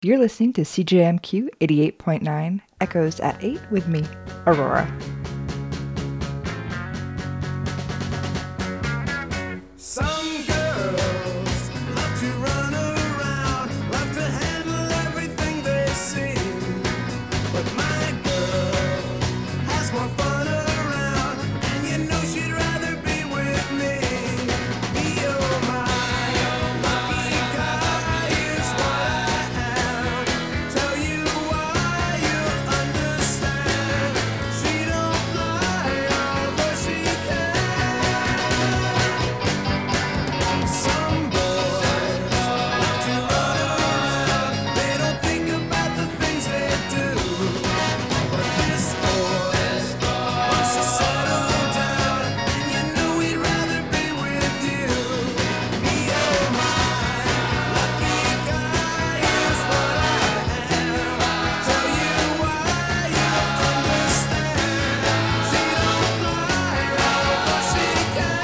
You're listening to CJMQ 88.9, Echoes at 8 with me, Aurora. Some girls love to run around, love to handle everything they see. But my girl has more fun around, and you know she'd rather be with me. Be my lucky guy is what I am. Tell you why you'll understand. She don't lie, although she can. Some boys love to run around. They don't think about the things they do. But this boy wants to settle down, and you know he'd rather be with you. Me, oh my lucky guy is what I am. Tell you why you'll understand. She don't lie, although she can.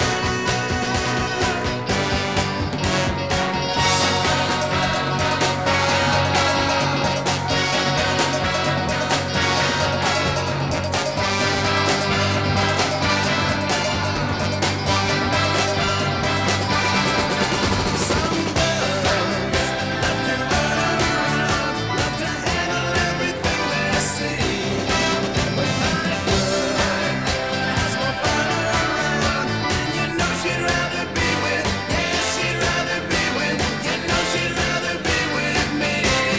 Some girls love to run around, love to handle everything they see. But my girl has more fun around, and you know she'd rather be with, yeah, she'd rather be with, you know she'd rather be with me.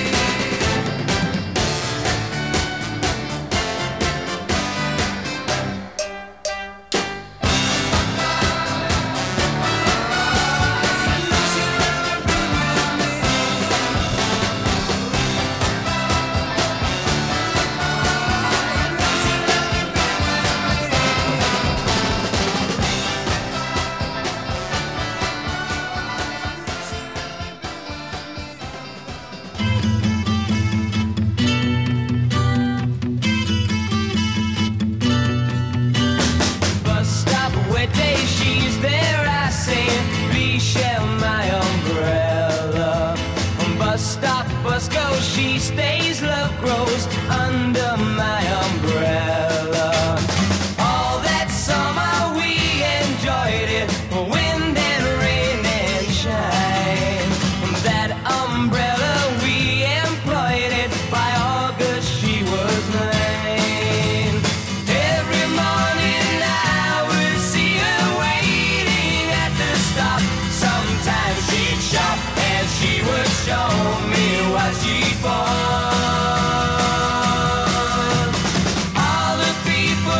Bus stop, wet day, she's there, I say, please share my umbrella. Bus stop, bus goes, she stays, love grows under my umbrella. All that summer we enjoyed it, wind and rain and shine. That umbrella we employed it, by August she was mine. Every morning I would see her waiting at the stop. Sometimes she'd shop and she would show me what she'd bought. All the people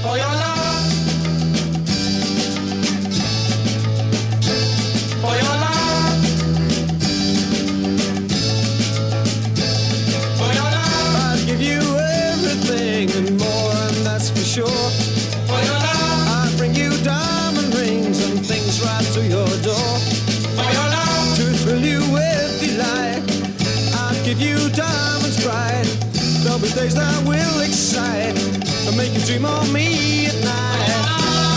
For your love. For your love. For your love. I'll give you everything and more, and that's for sure. For your love. I'll bring you diamond rings and things right to your door. For your love. To thrill you with delight, I'll give you diamonds bright. There'll be days that will excite and make you dream of me at night.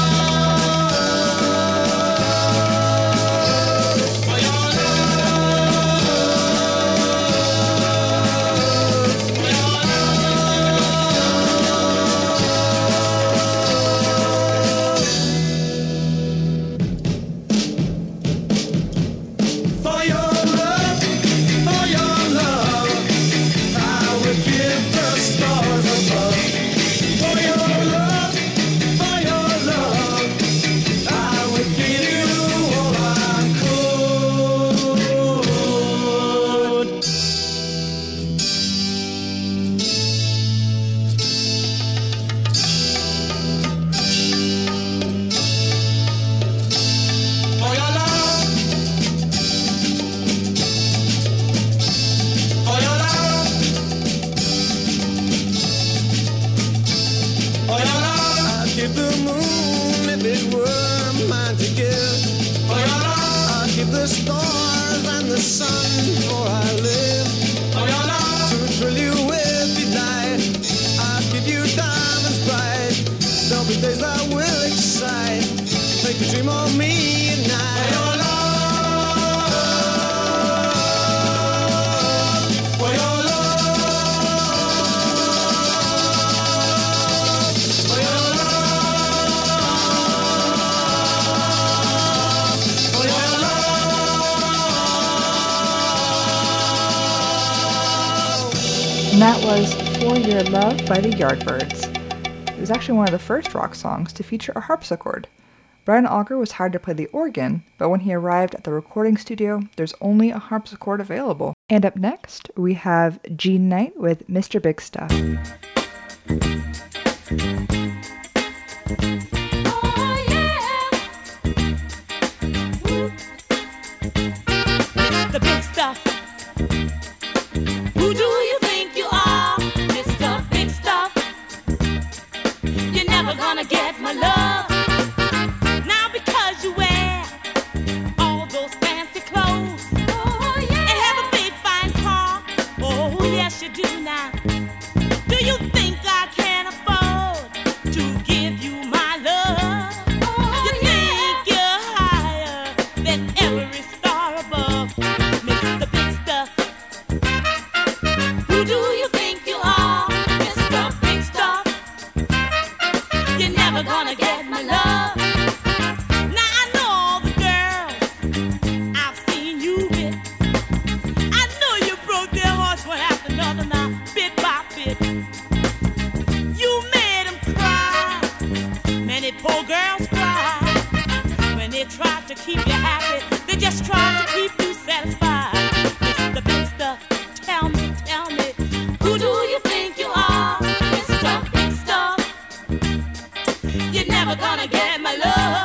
And that was For Your Love by the Yardbirds. It was actually one of the first rock songs to feature a harpsichord. Brian Auger was hired to play the organ, but when he arrived at the recording studio, there's only a harpsichord available. And up next, we have Jean Knight with Mr. Big Stuff. Mr. Big Stuff. Who do you think you are, Mr. Big Stuff? You're never gonna get my love. Now because you wear all those fancy clothes, oh, yeah, and have a big fine car, oh yes you do now. Do you think I can afford to give you my love? Oh, you think you're higher than every star above, Mr. Big Stuff. Who do you think you are, Mr. Big Stuff? You're never gonna get my love. Now I know all the girls I've seen you with. I know you broke their hearts one after another now, bit by bit. You made them cry. Many poor girls cry. When they try to keep you happy, they just try to keep you satisfied. Mr. Big Stuff, tell me, who do you think you are, Mr. Big Stuff? You're never gonna get my love.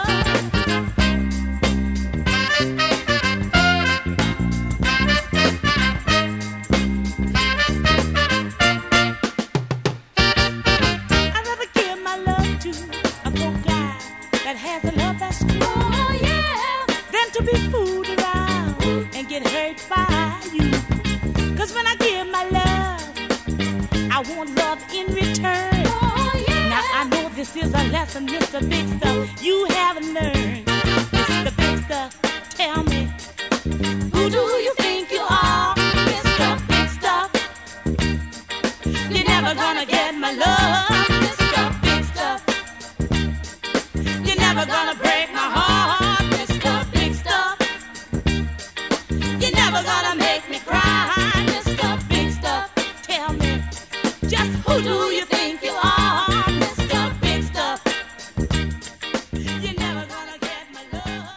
I'd rather give my love to a poor guy that has a love that's true, oh, yeah, than to be fooled around and get hurt by you. 'Cause when I give my love, I want love in return. Oh, yeah. Now I know this is a lesson, Mr. Big Stuff, you haven't learned. Mr. Big Stuff, tell me, who do you think you are, Mr. Big Stuff? You're never gonna get my love, Mr. Big Stuff. You're never gonna break my heart, Mr. Big Stuff. You're never gonna make me cry, Mr. Big Stuff. Tell me, just who do you think you are, Mr. Big Stuff? You're never gonna get my love.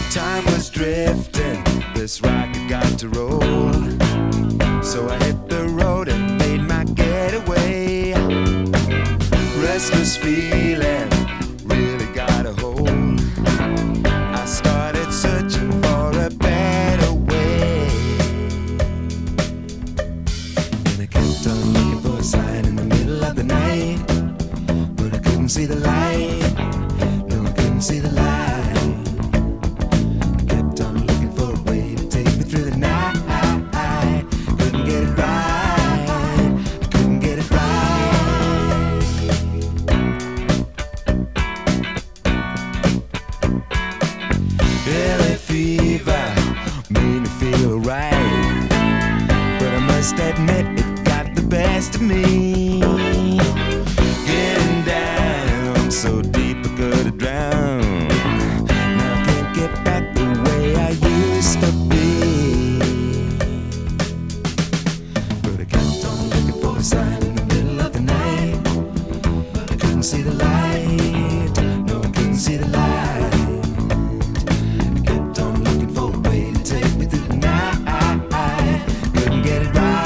Time was drifting, this rocket got to roll. So I hit the road and made my getaway. Restless feeling really got a hold. I started searching for a better way. And I kept on looking for a sign in the middle of the night, but I couldn't see the light. No, I couldn't see the light. Admit it got the best of me. Getting down so deep I could have drowned. Now I can't get back the way I used to be. But I kept on looking for a sign in the middle of the night, but I couldn't see the light. No, I couldn't see the light. I kept on looking for a way to take me through the night. Couldn't get it right.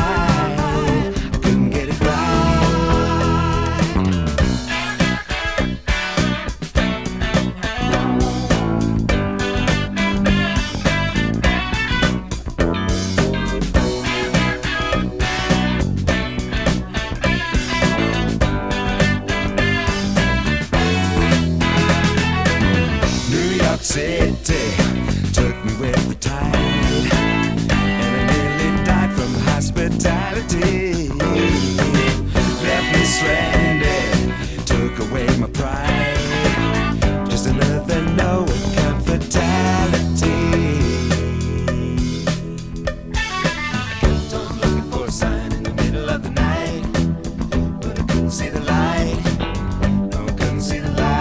City took me with the tide, and I nearly died from hospitality. Left me stranded, took away my pride. Just another no account fatality. I kept on looking for a sign in the middle of the night, but I couldn't see the light. No, I couldn't see the light.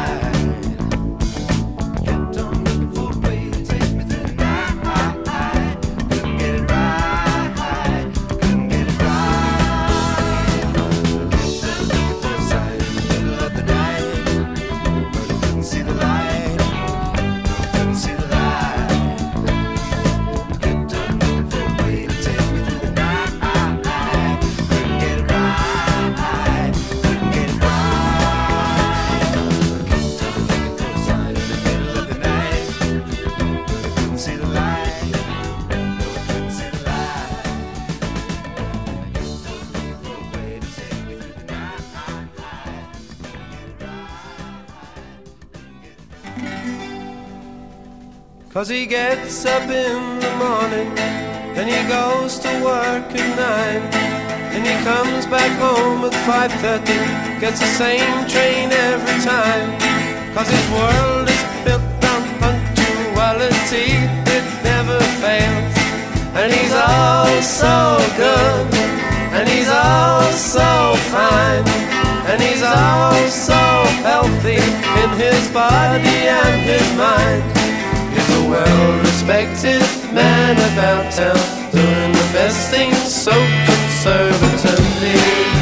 Cause he gets up in the morning, then he goes to work at 9, and he comes back home at 5:30, gets the same train every time. Cause his world is built on punctuality, it never fails. And he's all so good, and he's all so fine, and he's all so healthy in his body and his mind. He's a well-respected man about town, doing the best things so conservatively.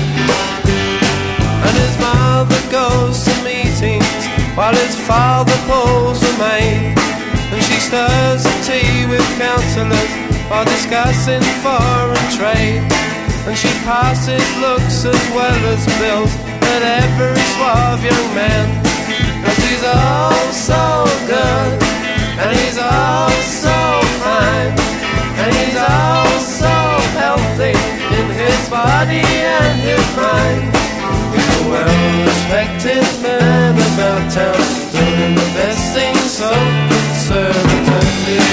And his mother goes to meetings while his father pulls the maid, and she stirs the tea with counsellors while discussing foreign trade. And she passes looks as well as bills at every suave young man. And she's all so good, and he's all so fine, and he's all so healthy in his body and his mind. He's a well-respected man about town, doing the best things so conservatively.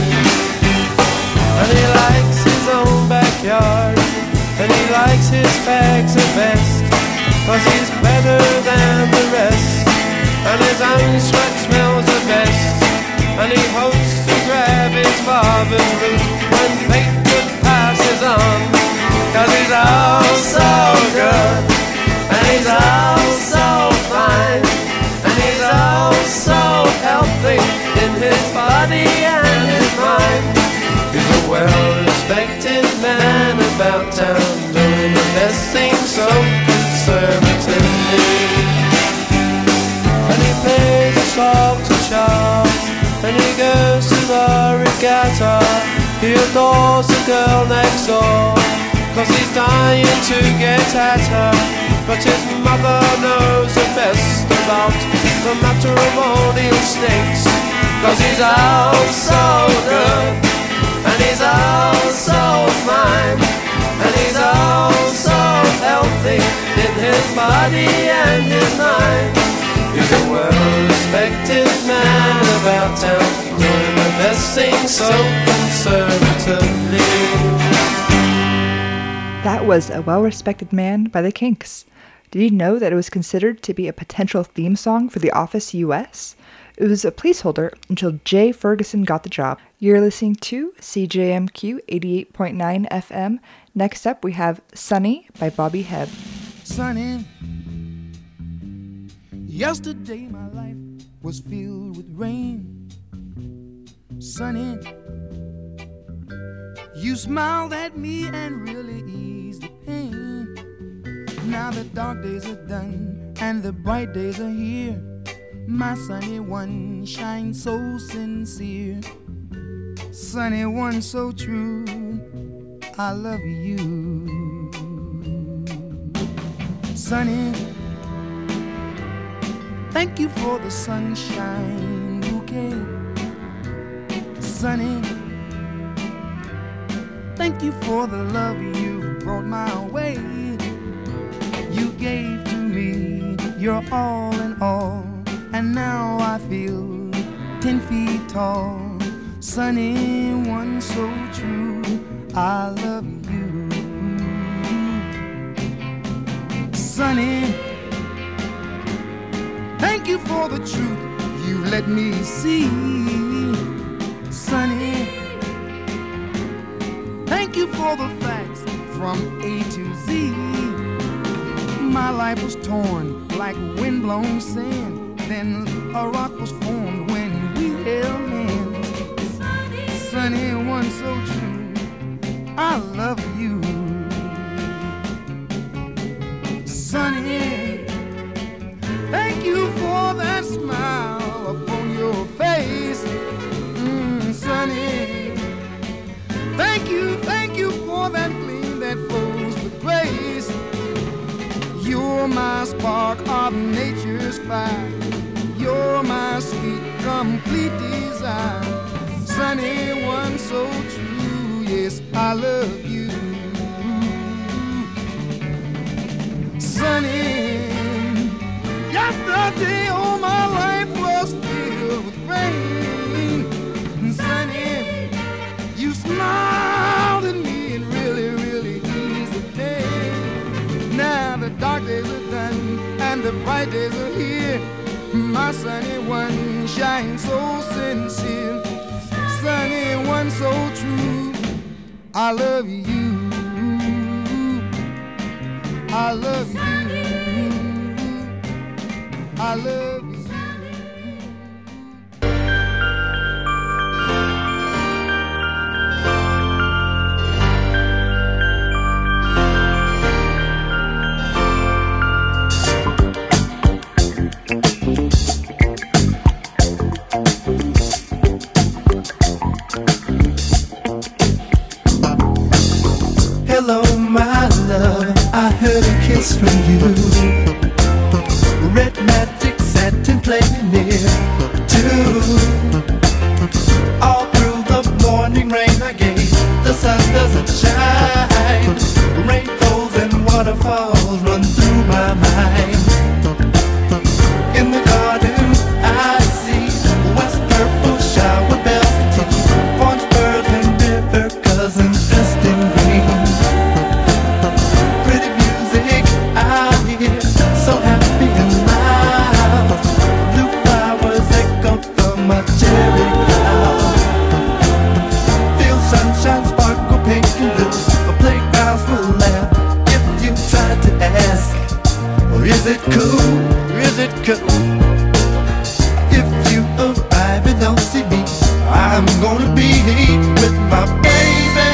And he likes his own backyard, and he likes his fags the best, cause he's better than the rest, and his own sweat smells the best. And he hopes to grab his father's root when fate passes on. Cause he's all so good, and he's all so fine, and he's all so healthy in his body and his mind. He's a well-respected man about town, doing the best thing so conservatively. And he plays a song to Charles, and he goes at her. He adores the girl next door, 'cause he's dying to get at her. But his mother knows the best about the matrimonial snakes, 'cause he's out so good, and he's out so fine, and he's out so healthy in his body and his mind. He's a well-respected man about town, doing the best thing so conservatively. That was A Well-Respected Man by the Kinks. Did you know that it was considered to be a potential theme song for The Office US? It was a placeholder until Jay Ferguson got the job. You're listening to CJMQ 88.9 FM. Next up, we have Sunny by Bobby Hebb. Sunny, yesterday my life was filled with rain. Sunny, you smiled at me and really eased the pain. Now the dark days are done and the bright days are here. My sunny one shines so sincere. Sunny one so true, I love you. Sunny, thank you for the sunshine bouquet. Sunny, thank you for the love you brought my way. You gave to me your all in all, and now I feel 10 feet tall. Sunny one so true, I love you. Sunny, thank you for the truth you let me see. Sunny, thank you for the facts from A to Z. My life was torn like windblown sand, then a rock was formed when we held hands. Sunny one so true, I love you. Sunny, thank you for that smile upon your face. Sunny, thank you for that gleam that flows with grace. You're my spark of nature's fire. You're my sweet, complete desire. Sunny one so true, yes, I love you. Sunny, yesterday all my life was filled with rain. Sunny, you smiled at me and really, really eased the pain. Now the dark days are done and the bright days are here. My sunny one shines so sincere. Sunny one so true, I love you. I love you. I love you. Hello, my love, I heard a kiss from you. Red magic satin playing near too. All through the morning rain I gave, the sun doesn't shine. Rainbows and waterfalls run through my mind. In the garden I see west purple shower bells and tea, orange birds and river cousins dressed in green. Pretty music I hear, so happy and loud. Blue flowers echo from my cherry cloud. Feel sunshine sparkle pink and blue. Playgrounds will laugh if you try to ask, or is it cool? Is it cool? If you arrive and don't see me, I'm gonna be with my baby.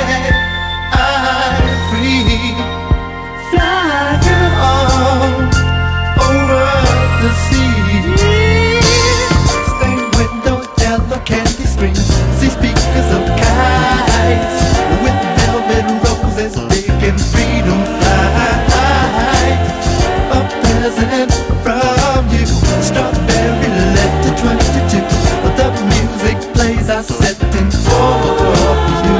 I'm free, fly girl over the sea. Stained window, yellow candy screen. See speakers of kites with velvet roses, big and freedom flight. A present from you, strawberry letter 22. The music plays are setting for you.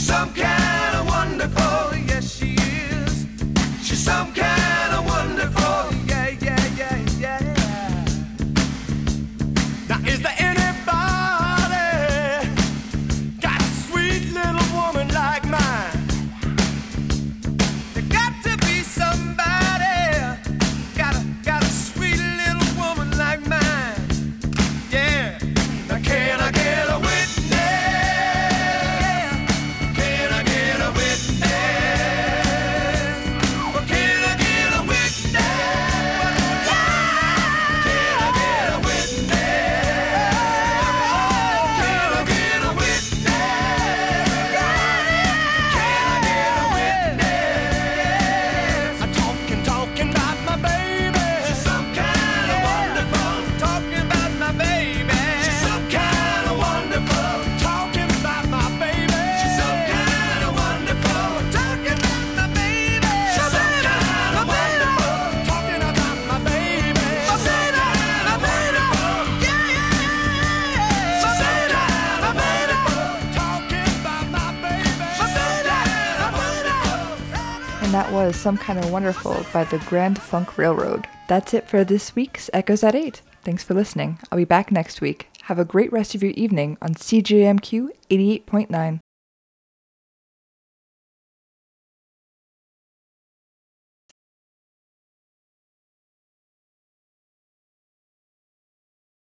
some kind of wonderful, yes she is. She's some kind of wonderful, yeah, yeah, yeah, yeah. Now is there anybody got a sweet little woman like mine? There got to be somebody got a sweet little woman like mine, yeah. Now can I get a witness? Can I get a witness? Well, can I get a witness? Can I get a witness? Can I get a witness? Can I get a witness? I'm talking about my baby. She's some kind of wonderful. Talking about my baby. She's some kind of wonderful. Talking about my baby. She's some kind of wonderful. Talking about my baby. She's some kind of wonderful. Talking about my baby. She's some kind of wonderful. Yeah, yeah. She's some kind of wonderful. Talking about my baby. She's some kind of wonderful. And that was Some Kind of Wonderful by the Grand Funk Railroad. That's it for this week's Echoes at 8. Thanks for listening. I'll be back next week. Have a great rest of your evening on CJMQ 88.9.